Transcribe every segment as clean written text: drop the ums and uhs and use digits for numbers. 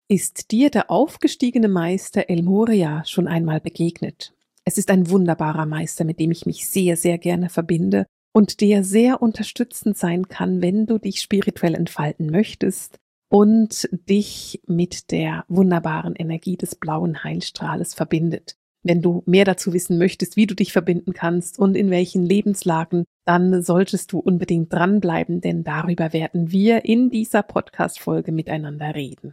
Ist dir der aufgestiegene Meister El Morya schon einmal begegnet? Es ist ein wunderbarer Meister, mit dem ich mich sehr, sehr gerne verbinde und der sehr unterstützend sein kann, wenn du dich spirituell entfalten möchtest und dich mit der wunderbaren Energie des blauen Heilstrahles verbindet. Wenn du mehr dazu wissen möchtest, wie du dich verbinden kannst und in welchen Lebenslagen, dann solltest du unbedingt dranbleiben, denn darüber werden wir in dieser Podcast-Folge miteinander reden.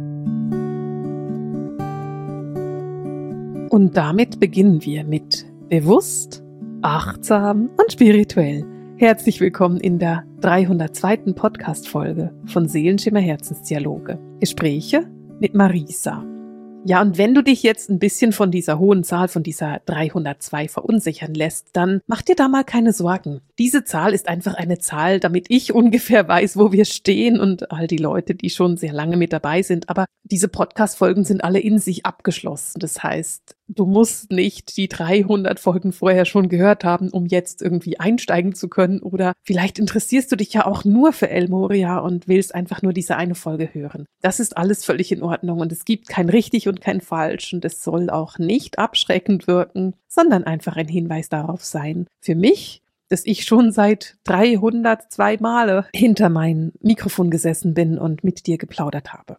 Und damit beginnen wir mit bewusst, achtsam und spirituell. Herzlich willkommen in der 302. Podcast-Folge von Seelenschimmer Herzensdialoge. Gespräche mit Marisa. Ja, und wenn du dich jetzt ein bisschen von dieser hohen Zahl, von dieser 302 verunsichern lässt, dann mach dir da mal keine Sorgen. Diese Zahl ist einfach eine Zahl, damit ich ungefähr weiß, wo wir stehen und all die Leute, die schon sehr lange mit dabei sind. Aber diese Podcast-Folgen sind alle in sich abgeschlossen. Das heißt, du musst nicht die 300 Folgen vorher schon gehört haben, um jetzt irgendwie einsteigen zu können. Oder vielleicht interessierst du dich ja auch nur für El Morya und willst einfach nur diese eine Folge hören. Das ist alles völlig in Ordnung und es gibt kein richtig und kein falsch und es soll auch nicht abschreckend wirken, sondern einfach ein Hinweis darauf sein. Für mich, dass ich schon seit 302 Male hinter mein Mikrofon gesessen bin und mit dir geplaudert habe.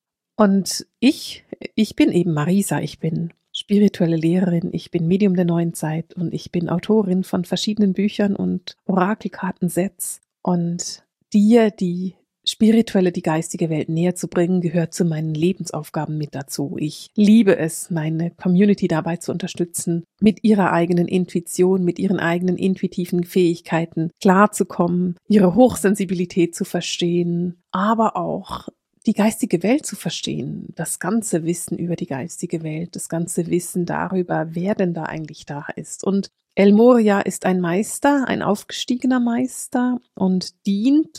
Und ich bin eben Marisa, ich bin spirituelle Lehrerin, ich bin Medium der neuen Zeit und ich bin Autorin von verschiedenen Büchern und Orakelkartensets. Und dir die spirituelle, die geistige Welt näher zu bringen, gehört zu meinen Lebensaufgaben mit dazu. Ich liebe es, meine Community dabei zu unterstützen, mit ihrer eigenen Intuition, mit ihren eigenen intuitiven Fähigkeiten klarzukommen, ihre Hochsensibilität zu verstehen, aber auch die geistige Welt zu verstehen, das ganze Wissen über die geistige Welt, das ganze Wissen darüber, wer denn da eigentlich da ist. Und El Morya ist ein Meister, ein aufgestiegener Meister und dient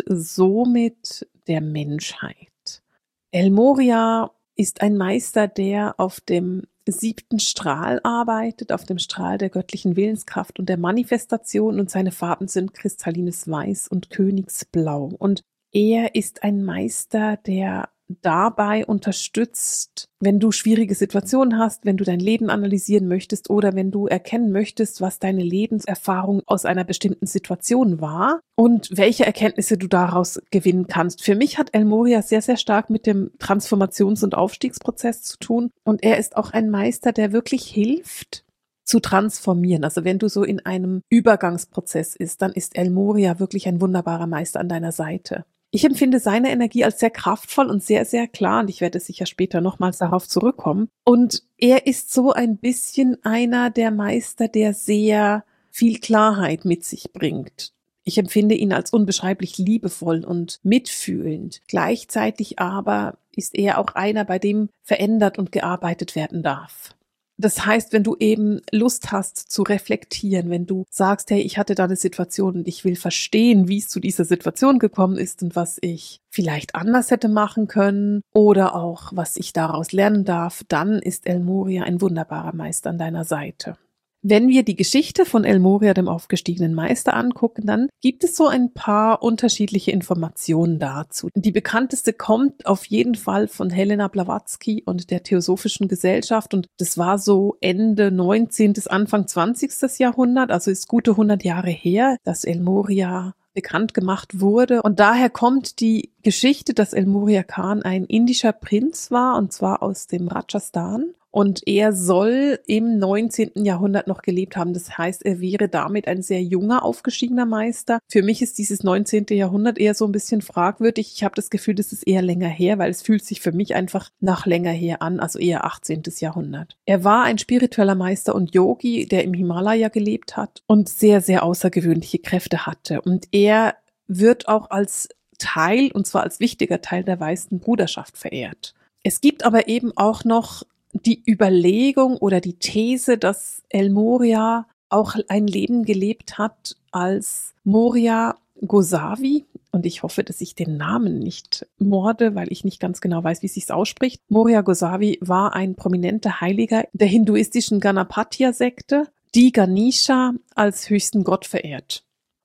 somit der Menschheit. El Morya ist ein Meister, der auf dem 7. Strahl arbeitet, auf dem Strahl der göttlichen Willenskraft und der Manifestation, und seine Farben sind kristallines Weiß und Königsblau. Und er ist ein Meister, der dabei unterstützt, wenn du schwierige Situationen hast, wenn du dein Leben analysieren möchtest oder wenn du erkennen möchtest, was deine Lebenserfahrung aus einer bestimmten Situation war und welche Erkenntnisse du daraus gewinnen kannst. Für mich hat El Morya sehr, sehr stark mit dem Transformations- und Aufstiegsprozess zu tun und er ist auch ein Meister, der wirklich hilft, zu transformieren. Also wenn du so in einem Übergangsprozess ist, dann ist El Morya wirklich ein wunderbarer Meister an deiner Seite. Ich empfinde seine Energie als sehr kraftvoll und sehr, sehr klar und ich werde sicher später nochmals darauf zurückkommen. Und er ist so ein bisschen einer der Meister, der sehr viel Klarheit mit sich bringt. Ich empfinde ihn als unbeschreiblich liebevoll und mitfühlend. Gleichzeitig aber ist er auch einer, bei dem verändert und gearbeitet werden darf. Das heißt, wenn du eben Lust hast zu reflektieren, wenn du sagst, hey, ich hatte da eine Situation und ich will verstehen, wie es zu dieser Situation gekommen ist und was ich vielleicht anders hätte machen können oder auch, was ich daraus lernen darf, dann ist El Morya ein wunderbarer Meister an deiner Seite. Wenn wir die Geschichte von El Morya, dem aufgestiegenen Meister, angucken, dann gibt es so ein paar unterschiedliche Informationen dazu. Die bekannteste kommt auf jeden Fall von Helena Blavatsky und der Theosophischen Gesellschaft und das war so Ende 19. bis Anfang 20. Jahrhundert, also ist gute 100 Jahre her, dass El Morya bekannt gemacht wurde. Und daher kommt die Geschichte, dass El Morya Khan ein indischer Prinz war, und zwar aus dem Rajasthan. Und er soll im 19. Jahrhundert noch gelebt haben. Das heißt, er wäre damit ein sehr junger, aufgestiegener Meister. Für mich ist dieses 19. Jahrhundert eher so ein bisschen fragwürdig. Ich habe das Gefühl, das ist eher länger her, weil es fühlt sich für mich einfach nach länger her an, also eher 18. Jahrhundert. Er war ein spiritueller Meister und Yogi, der im Himalaya gelebt hat und sehr, sehr außergewöhnliche Kräfte hatte. Und er wird auch als Teil, und zwar als wichtiger Teil der Weißen Bruderschaft verehrt. Es gibt aber eben auch noch die Überlegung oder die These, dass El Morya auch ein Leben gelebt hat als Morya Gosavi. Und ich hoffe, dass ich den Namen nicht morde, weil ich nicht ganz genau weiß, wie es sich ausspricht. Morya Gosavi war ein prominenter Heiliger der hinduistischen Ganapatya-Sekte, die Ganesha als höchsten Gott verehrt.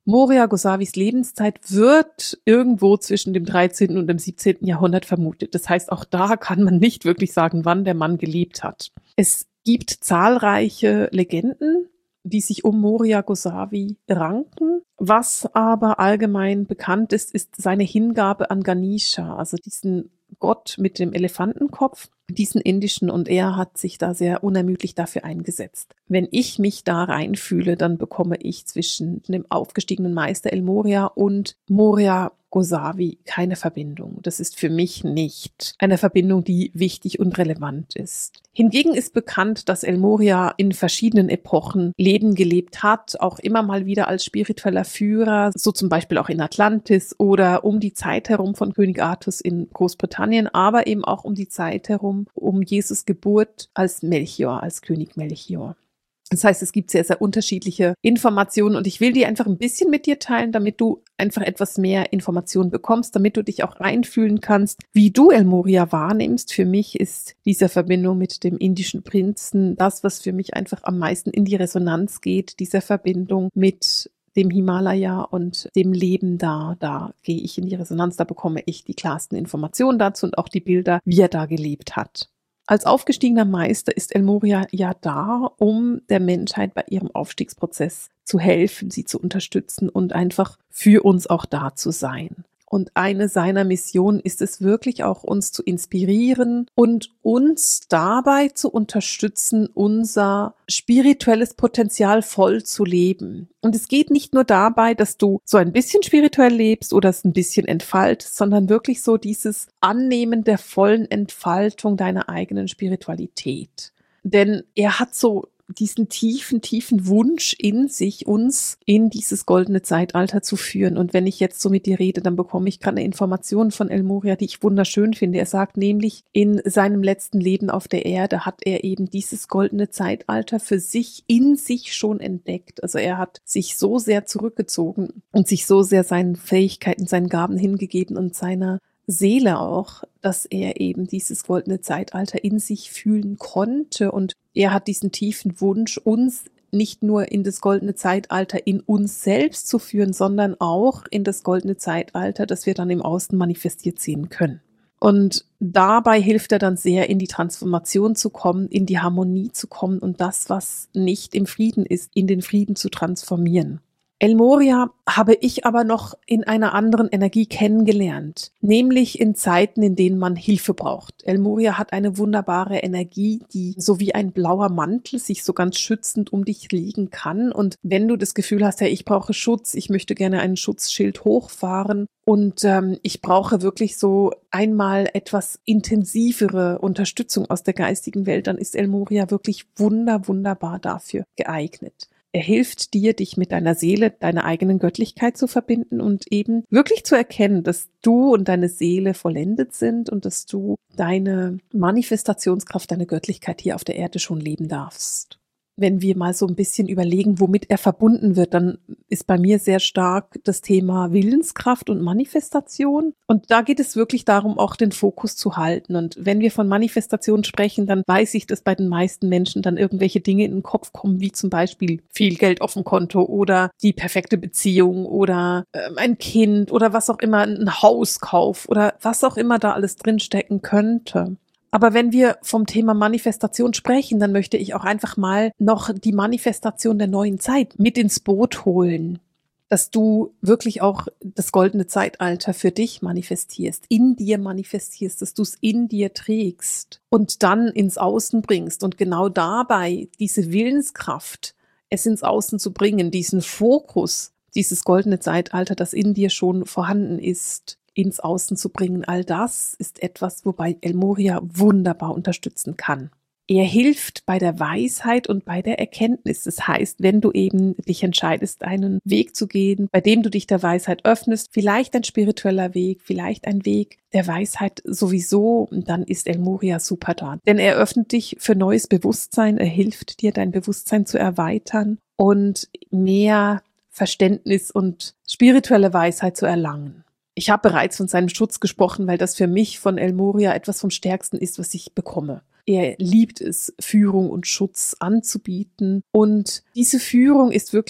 Moria Gosawis Lebenszeit wird irgendwo zwischen dem 13. und dem 17. Jahrhundert vermutet. Das heißt, auch da kann man nicht wirklich sagen, wann der Mann gelebt hat. Es gibt zahlreiche Legenden, die sich um Moria Gosavi ranken. Was aber allgemein bekannt ist, ist seine Hingabe an Ganesha, also diesen Gott mit dem Elefantenkopf, diesen indischen, und er hat sich da sehr unermüdlich dafür eingesetzt. Wenn ich mich da reinfühle, dann bekomme ich zwischen dem aufgestiegenen Meister El Morya und Moria Gosavi keine Verbindung. Das ist für mich nicht eine Verbindung, die wichtig und relevant ist. Hingegen ist bekannt, dass El Morya in verschiedenen Epochen Leben gelebt hat, auch immer mal wieder als spiritueller Führer, so zum Beispiel auch in Atlantis oder um die Zeit herum von König Artus in Großbritannien, aber eben auch um die Zeit herum um Jesus Geburt als Melchior, als König Melchior. Das heißt, es gibt sehr, sehr unterschiedliche Informationen und ich will die einfach ein bisschen mit dir teilen, damit du einfach etwas mehr Informationen bekommst, damit du dich auch reinfühlen kannst, wie du El Morya wahrnimmst. Für mich ist diese Verbindung mit dem indischen Prinzen das, was für mich einfach am meisten in die Resonanz geht, diese Verbindung mit dem Himalaya und dem Leben da. Da gehe ich in die Resonanz, da bekomme ich die klarsten Informationen dazu und auch die Bilder, wie er da gelebt hat. Als aufgestiegener Meister ist El Morya ja da, um der Menschheit bei ihrem Aufstiegsprozess zu helfen, sie zu unterstützen und einfach für uns auch da zu sein. Und eine seiner Missionen ist es wirklich auch, uns zu inspirieren und uns dabei zu unterstützen, unser spirituelles Potenzial voll zu leben. Und es geht nicht nur dabei, dass du so ein bisschen spirituell lebst oder es ein bisschen entfaltest, sondern wirklich so dieses Annehmen der vollen Entfaltung deiner eigenen Spiritualität. Denn er hat so diesen tiefen Wunsch in sich, uns in dieses goldene Zeitalter zu führen. Und wenn ich jetzt so mit dir rede, dann bekomme ich gerade eine Information von El Morya, die ich wunderschön finde. Er sagt nämlich, in seinem letzten Leben auf der Erde hat er eben dieses goldene Zeitalter für sich in sich schon entdeckt. Also er hat sich so sehr zurückgezogen und sich so sehr seinen Fähigkeiten, seinen Gaben hingegeben und seiner Seele auch, dass er eben dieses goldene Zeitalter in sich fühlen konnte, und er hat diesen tiefen Wunsch, uns nicht nur in das goldene Zeitalter in uns selbst zu führen, sondern auch in das goldene Zeitalter, das wir dann im Außen manifestiert sehen können. Und dabei hilft er dann sehr, in die Transformation zu kommen, in die Harmonie zu kommen und das, was nicht im Frieden ist, in den Frieden zu transformieren. El Morya habe ich aber noch in einer anderen Energie kennengelernt, nämlich in Zeiten, in denen man Hilfe braucht. El Morya hat eine wunderbare Energie, die so wie ein blauer Mantel sich so ganz schützend um dich legen kann. Und wenn du das Gefühl hast, ja, ich brauche Schutz, ich möchte gerne ein Schutzschild hochfahren und ich brauche wirklich so einmal etwas intensivere Unterstützung aus der geistigen Welt, dann ist El Morya wirklich wunderbar dafür geeignet. Er hilft dir, dich mit deiner Seele, deiner eigenen Göttlichkeit zu verbinden und eben wirklich zu erkennen, dass du und deine Seele vollendet sind und dass du deine Manifestationskraft, deine Göttlichkeit hier auf der Erde schon leben darfst. Wenn wir mal so ein bisschen überlegen, womit er verbunden wird, dann ist bei mir sehr stark das Thema Willenskraft und Manifestation. Und da geht es wirklich darum, auch den Fokus zu halten. Und wenn wir von Manifestation sprechen, dann weiß ich, dass bei den meisten Menschen dann irgendwelche Dinge in den Kopf kommen, wie zum Beispiel viel Geld auf dem Konto oder die perfekte Beziehung oder ein Kind oder was auch immer, ein Hauskauf oder was auch immer da alles drinstecken könnte. Aber wenn wir vom Thema Manifestation sprechen, dann möchte ich auch einfach mal noch die Manifestation der neuen Zeit mit ins Boot holen, dass du wirklich auch das goldene Zeitalter für dich manifestierst, in dir manifestierst, dass du es in dir trägst und dann ins Außen bringst und genau dabei diese Willenskraft, es ins Außen zu bringen, diesen Fokus, dieses goldene Zeitalter, das in dir schon vorhanden ist, ins Außen zu bringen. All das ist etwas, wobei El Morya wunderbar unterstützen kann. Er hilft bei der Weisheit und bei der Erkenntnis. Das heißt, wenn du eben dich entscheidest, einen Weg zu gehen, bei dem du dich der Weisheit öffnest, vielleicht ein spiritueller Weg, vielleicht ein Weg der Weisheit sowieso, dann ist El Morya super da. Denn er öffnet dich für neues Bewusstsein, er hilft dir, dein Bewusstsein zu erweitern und mehr Verständnis und spirituelle Weisheit zu erlangen. Ich habe bereits von seinem Schutz gesprochen, weil das für mich von El Morya etwas vom Stärksten ist, was ich bekomme. Er liebt es, Führung und Schutz anzubieten. Und diese Führung ist wirklich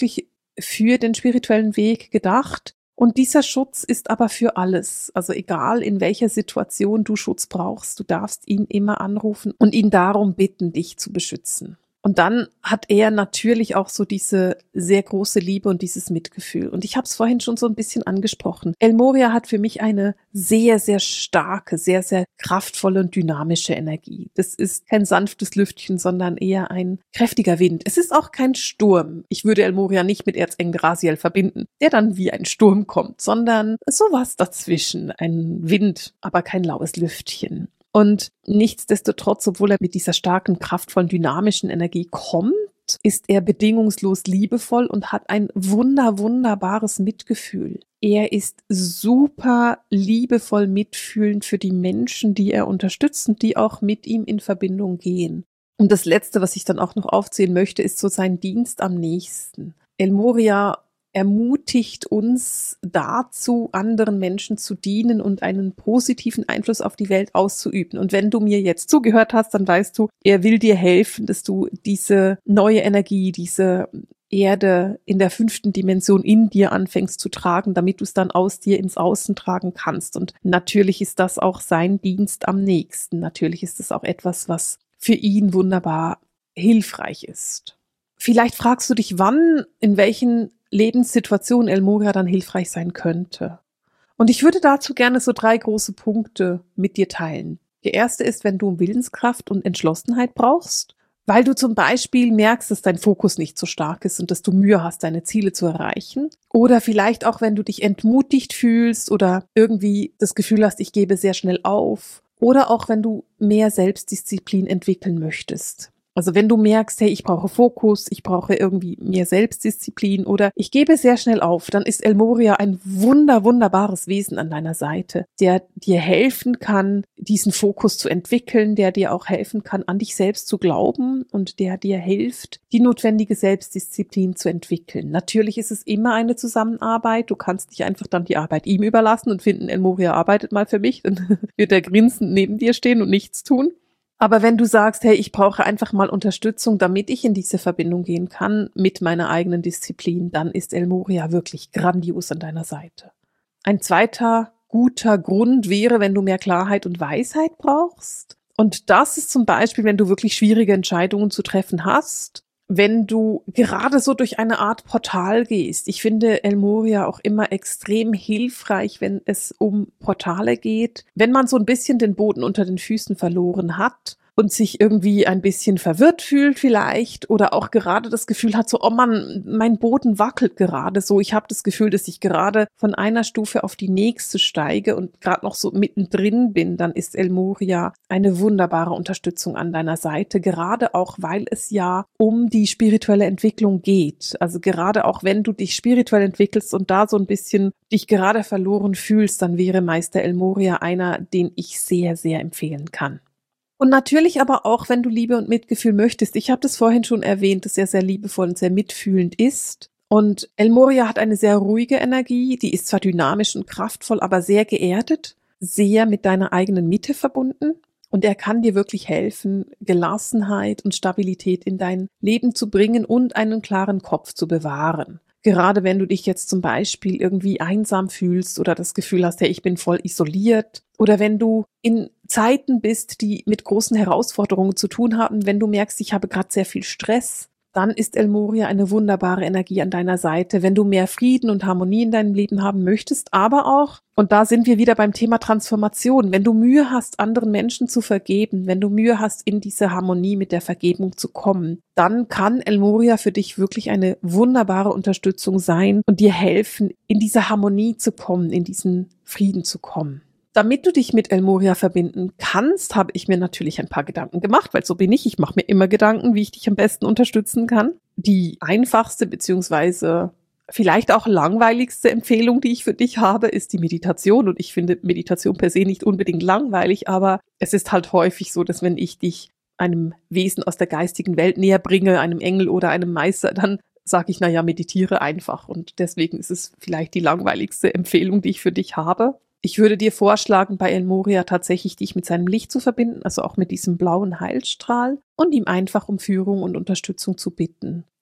für den spirituellen Weg gedacht. Und dieser Schutz ist aber für alles. Also egal in welcher Situation du Schutz brauchst, du darfst ihn immer anrufen und ihn darum bitten, dich zu beschützen. Und dann hat er natürlich auch so diese sehr große Liebe und dieses Mitgefühl. Und ich habe es vorhin schon so ein bisschen angesprochen. El Morya hat für mich eine sehr, sehr starke, sehr, sehr kraftvolle und dynamische Energie. Das ist kein sanftes Lüftchen, sondern eher ein kräftiger Wind. Es ist auch kein Sturm. Ich würde El Morya nicht mit Erzengel Raziel verbinden, der dann wie ein Sturm kommt, sondern sowas dazwischen. Ein Wind, aber kein laues Lüftchen. Und nichtsdestotrotz, obwohl er mit dieser starken, kraftvollen, dynamischen Energie kommt, ist er bedingungslos liebevoll und hat ein wunderbares Mitgefühl. Er ist super liebevoll mitfühlend für die Menschen, die er unterstützt und die auch mit ihm in Verbindung gehen. Und das Letzte, was ich dann auch noch aufzählen möchte, ist so sein Dienst am nächsten. El Morya ermutigt uns dazu, anderen Menschen zu dienen und einen positiven Einfluss auf die Welt auszuüben. Und wenn du mir jetzt zugehört hast, dann weißt du, er will dir helfen, dass du diese neue Energie, diese Erde in der 5. Dimension in dir anfängst zu tragen, damit du es dann aus dir ins Außen tragen kannst. Und natürlich ist das auch sein Dienst am nächsten. Natürlich ist es auch etwas, was für ihn wunderbar hilfreich ist. Vielleicht fragst du dich, wann, in welchen Lebenssituation El Morya dann hilfreich sein könnte. Und ich würde dazu gerne so 3 große Punkte mit dir teilen. Der erste ist, wenn du Willenskraft und Entschlossenheit brauchst, weil du zum Beispiel merkst, dass dein Fokus nicht so stark ist und dass du Mühe hast, deine Ziele zu erreichen. Oder vielleicht auch, wenn du dich entmutigt fühlst oder irgendwie das Gefühl hast, ich gebe sehr schnell auf. Oder auch, wenn du mehr Selbstdisziplin entwickeln möchtest. Also wenn du merkst, hey, ich brauche Fokus, ich brauche irgendwie mehr Selbstdisziplin oder ich gebe sehr schnell auf, dann ist El Morya ein wunderbares Wesen an deiner Seite, der dir helfen kann, diesen Fokus zu entwickeln, der dir auch helfen kann, an dich selbst zu glauben und der dir hilft, die notwendige Selbstdisziplin zu entwickeln. Natürlich ist es immer eine Zusammenarbeit, du kannst nicht einfach dann die Arbeit ihm überlassen und finden, El Morya arbeitet mal für mich, dann wird er grinsend neben dir stehen und nichts tun. Aber wenn du sagst, hey, ich brauche einfach mal Unterstützung, damit ich in diese Verbindung gehen kann mit meiner eigenen Disziplin, dann ist El Morya wirklich grandios an deiner Seite. Ein zweiter guter Grund wäre, wenn du mehr Klarheit und Weisheit brauchst. Und das ist zum Beispiel, wenn du wirklich schwierige Entscheidungen zu treffen hast, wenn du gerade so durch eine Art Portal gehst. Ich finde El Morya auch immer extrem hilfreich, wenn es um Portale geht. Wenn man so ein bisschen den Boden unter den Füßen verloren hat und sich irgendwie ein bisschen verwirrt fühlt vielleicht oder auch gerade das Gefühl hat, so, oh Mann, mein Boden wackelt gerade so. Ich habe das Gefühl, dass ich gerade von einer Stufe auf die nächste steige und gerade noch so mittendrin bin, dann ist El Morya eine wunderbare Unterstützung an deiner Seite, gerade auch, weil es ja um die spirituelle Entwicklung geht. Also gerade auch, wenn du dich spirituell entwickelst und da so ein bisschen dich gerade verloren fühlst, dann wäre Meister El Morya einer, den ich sehr, sehr empfehlen kann. Und natürlich aber auch, wenn du Liebe und Mitgefühl möchtest. Ich habe das vorhin schon erwähnt, dass er sehr liebevoll und sehr mitfühlend ist. Und El Morya hat eine sehr ruhige Energie, die ist zwar dynamisch und kraftvoll, aber sehr geerdet, sehr mit deiner eigenen Mitte verbunden. Und er kann dir wirklich helfen, Gelassenheit und Stabilität in dein Leben zu bringen und einen klaren Kopf zu bewahren. Gerade wenn du dich jetzt zum Beispiel irgendwie einsam fühlst oder das Gefühl hast, ja, ich bin voll isoliert. Oder wenn du in Zeiten bist, die mit großen Herausforderungen zu tun haben, wenn du merkst, ich habe gerade sehr viel Stress, dann ist El Morya eine wunderbare Energie an deiner Seite, wenn du mehr Frieden und Harmonie in deinem Leben haben möchtest, aber auch, und da sind wir wieder beim Thema Transformation, wenn du Mühe hast, anderen Menschen zu vergeben, wenn du Mühe hast, in diese Harmonie mit der Vergebung zu kommen, dann kann El Morya für dich wirklich eine wunderbare Unterstützung sein und dir helfen, in diese Harmonie zu kommen, in diesen Frieden zu kommen. Damit du dich mit El Morya verbinden kannst, habe ich mir natürlich ein paar Gedanken gemacht, weil so bin ich. Ich mache mir immer Gedanken, wie ich dich am besten unterstützen kann. Die einfachste beziehungsweise vielleicht auch langweiligste Empfehlung, die ich für dich habe, ist die Meditation. Und ich finde Meditation per se nicht unbedingt langweilig, aber es ist halt häufig so, dass wenn ich dich einem Wesen aus der geistigen Welt näher bringe, einem Engel oder einem Meister, dann sage ich, naja, meditiere einfach. Und deswegen ist es vielleicht die langweiligste Empfehlung, die ich für dich habe. Ich würde dir vorschlagen, bei El Morya tatsächlich dich mit seinem Licht zu verbinden, also auch mit diesem blauen Heilstrahl und ihm einfach um Führung und Unterstützung zu bitten.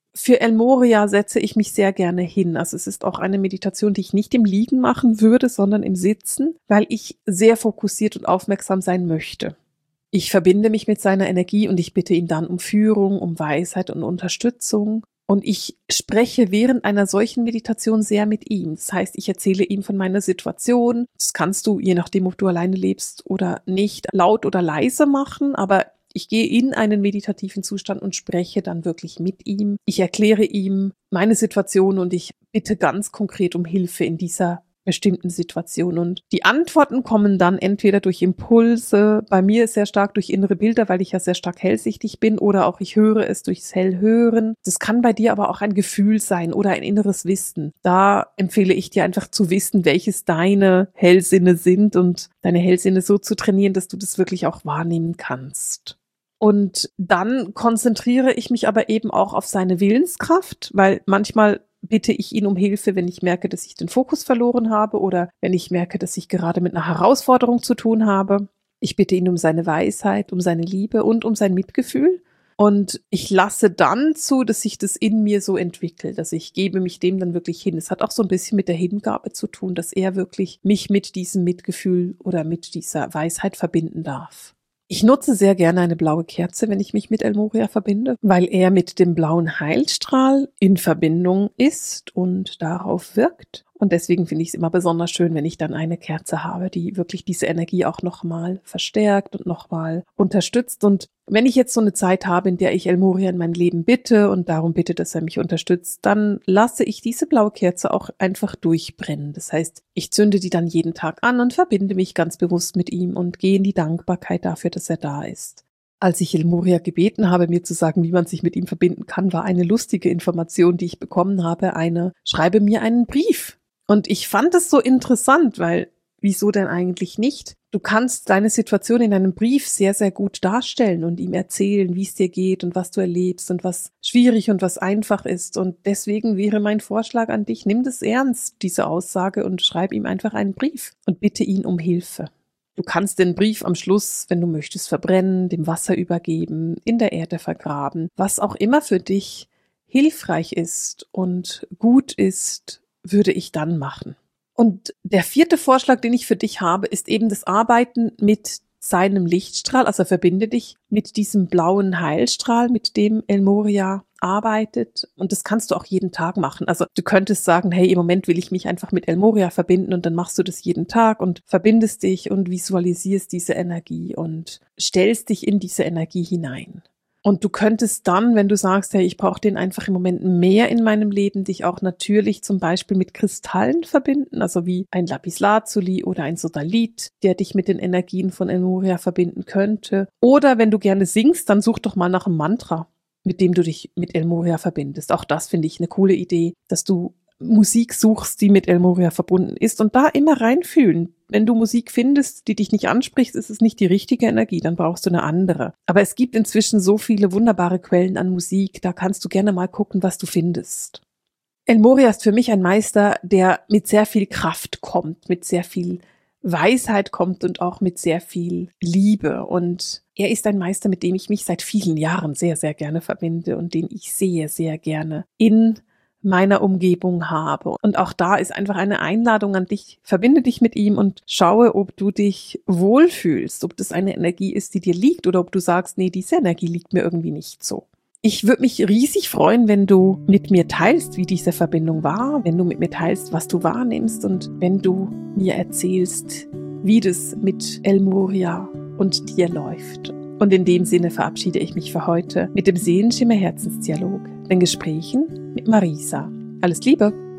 für El Morya setze ich mich sehr gerne hin. Also es ist auch eine Meditation, die ich nicht im Liegen machen würde, sondern im Sitzen, weil ich sehr fokussiert und aufmerksam sein möchte. Ich verbinde mich mit seiner Energie und ich bitte ihn dann um Führung, um Weisheit und Unterstützung. Und ich spreche während einer solchen Meditation sehr mit ihm. Das heißt, ich erzähle ihm von meiner Situation. Das kannst du, je nachdem, ob du alleine lebst oder nicht, laut oder leise machen, aber ich gehe in einen meditativen Zustand und spreche dann wirklich mit ihm. Ich erkläre ihm meine Situation und ich bitte ganz konkret um Hilfe in dieser bestimmten Situation. Und die Antworten kommen dann entweder durch Impulse, bei mir sehr stark durch innere Bilder, weil ich ja sehr stark hellsichtig bin, oder auch ich höre es durchs Hellhören. Das kann bei dir aber auch ein Gefühl sein oder ein inneres Wissen. Da empfehle ich dir einfach zu wissen, welches deine Hellsinne sind und deine Hellsinne so zu trainieren, dass du das wirklich auch wahrnehmen kannst. Und dann konzentriere ich mich aber eben auch auf seine Willenskraft, weil manchmal bitte ich ihn um Hilfe, wenn ich merke, dass ich den Fokus verloren habe oder wenn ich merke, dass ich gerade mit einer Herausforderung zu tun habe. Ich bitte ihn um seine Weisheit, um seine Liebe und um sein Mitgefühl. Und ich lasse dann zu, dass sich das in mir so entwickelt. Also ich gebe mich dem dann wirklich hin. Es hat auch so ein bisschen mit der Hingabe zu tun, dass er wirklich mich mit diesem Mitgefühl oder mit dieser Weisheit verbinden darf. Ich nutze sehr gerne eine blaue Kerze, wenn ich mich mit El Morya verbinde, weil er mit dem blauen Heilstrahl in Verbindung ist und darauf wirkt. Und deswegen finde ich es immer besonders schön, wenn ich dann eine Kerze habe, die wirklich diese Energie auch nochmal verstärkt und nochmal unterstützt. Und wenn ich jetzt so eine Zeit habe, in der ich El Morya in mein Leben bitte und darum bitte, dass er mich unterstützt, dann lasse ich diese blaue Kerze auch einfach durchbrennen. Das heißt, ich zünde die dann jeden Tag an und verbinde mich ganz bewusst mit ihm und gehe in die Dankbarkeit dafür, dass er da ist. Als ich El Morya gebeten habe, mir zu sagen, wie man sich mit ihm verbinden kann, war eine lustige Information, die ich bekommen habe, schreibe mir einen Brief. Und ich fand es so interessant, weil, wieso denn eigentlich nicht? Du kannst deine Situation in einem Brief sehr, sehr gut darstellen und ihm erzählen, wie es dir geht und was du erlebst und was schwierig und was einfach ist. Und deswegen wäre mein Vorschlag an dich, nimm das ernst, diese Aussage, und schreib ihm einfach einen Brief und bitte ihn um Hilfe. Du kannst den Brief am Schluss, wenn du möchtest, verbrennen, dem Wasser übergeben, in der Erde vergraben, was auch immer für dich hilfreich ist und gut ist, würde ich dann machen. Und der 4. Vorschlag, den ich für dich habe, ist eben das Arbeiten mit seinem Lichtstrahl. Also verbinde dich mit diesem blauen Heilstrahl, mit dem El Morya arbeitet. Und das kannst du auch jeden Tag machen. Also du könntest sagen, hey, im Moment will ich mich einfach mit El Morya verbinden, und dann machst du das jeden Tag und verbindest dich und visualisierst diese Energie und stellst dich in diese Energie hinein. Und du könntest dann, wenn du sagst, hey, ich brauche den einfach im Moment mehr in meinem Leben, dich auch natürlich zum Beispiel mit Kristallen verbinden, also wie ein Lapislazuli oder ein Sodalit, der dich mit den Energien von El Morya verbinden könnte. Oder wenn du gerne singst, dann such doch mal nach einem Mantra, mit dem du dich mit El Morya verbindest. Auch das finde ich eine coole Idee, dass du Musik suchst, die mit El Morya verbunden ist, und da immer reinfühlen. Wenn du Musik findest, die dich nicht anspricht, ist es nicht die richtige Energie, dann brauchst du eine andere. Aber es gibt inzwischen so viele wunderbare Quellen an Musik, da kannst du gerne mal gucken, was du findest. El Morya ist für mich ein Meister, der mit sehr viel Kraft kommt, mit sehr viel Weisheit kommt und auch mit sehr viel Liebe. Und er ist ein Meister, mit dem ich mich seit vielen Jahren sehr, sehr gerne verbinde und den ich sehr, sehr gerne in meiner Umgebung habe. Und auch da ist einfach eine Einladung an dich. Verbinde dich mit ihm und schaue, ob du dich wohlfühlst, ob das eine Energie ist, die dir liegt, oder ob du sagst, nee, diese Energie liegt mir irgendwie nicht so. Ich würde mich riesig freuen, wenn du mit mir teilst, wie diese Verbindung war, wenn du mit mir teilst, was du wahrnimmst, und wenn du mir erzählst, wie das mit El Morya und dir läuft. Und in dem Sinne verabschiede ich mich für heute mit dem Seelenschimmer Herzensdialog, den Gesprächen mit Marisa. Alles Liebe!